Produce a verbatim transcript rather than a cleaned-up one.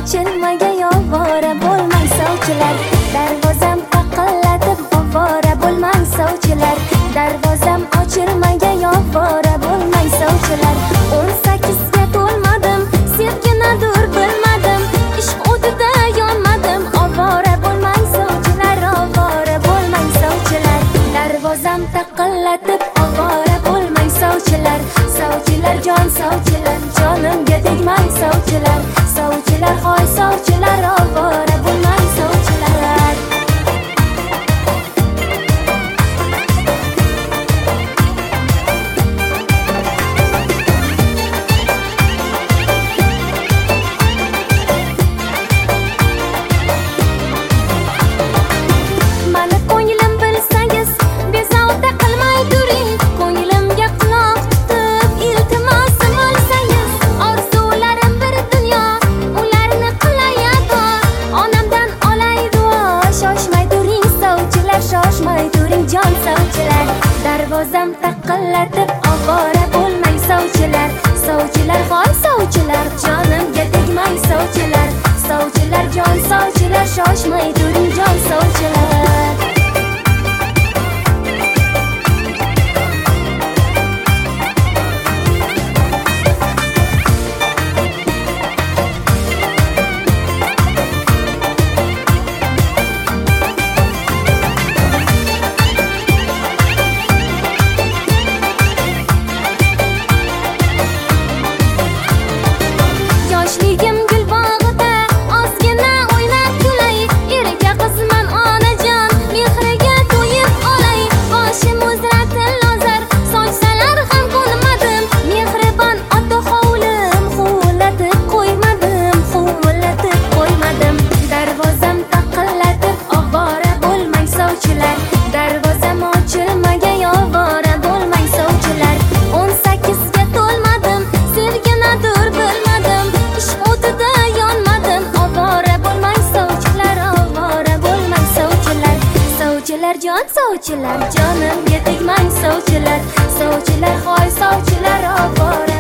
ochilmagay ovora bo'lmang sovchilar. Darvozam taqillatib ovora bo'lmang sovchilar. Darvozam ochilmagay ovora bo'lmang sovchilar. o'n sakkizga to'lmadim, sevginadir bilmadim, ishq o'tida yonmadim. Ovora bo'lmang sovchilar, ovora bo'lmang sovchilar. Darvozam taqillatib ovora bo'lmang sovchilar. Sovchilar jon sovchilar, jonimga tegmang sovchilar. Sovchilar hoy sovchilar, ovora bo'lmang sovchilar. Mani ko'nglim bilsangiz, bezovta qilmay turing. Ko'nglimga quloq tutib, iltimosim olsangiz. Orzularim bir dunyo, ularni qilay ado. Onamdan olay duo, shoshmay turing sovchilar, shoshmay turing jon sovchilar. Darvozam taqillatib ovora bo'lmang sovchilar. Sovchilar hoy sovchilar, jonimga tegmang sovchilar. Sovchilar jon sovchilar, shoshmay turing jon sovchilar. Yoshligim gul bog'ida ozgina o'ynab kulay. Erga qizman onajon, mehriga to'yib olay. Boshim o'zratil lozar, sochsalar ham ko'nmadim. Mehribon ota hovlim, huvlatib qo'ymadim, huvlatib qo'ymadim. Darvozam taqillatib ovora bo'lmang sovchilar. Darvozam ochilmagay ovora bo'lmang sovchilar. o'n sakkizga to'lmadim, sevginadir bilmadim, ishq o'tida yonmadim. Ovora bo'lmang sovchilar, ovora bo'lmang sovchilar. Sovchilar jon sovchilar, jonimga tegmang sovchilar. Sovchilar hoy sovchilar, ovora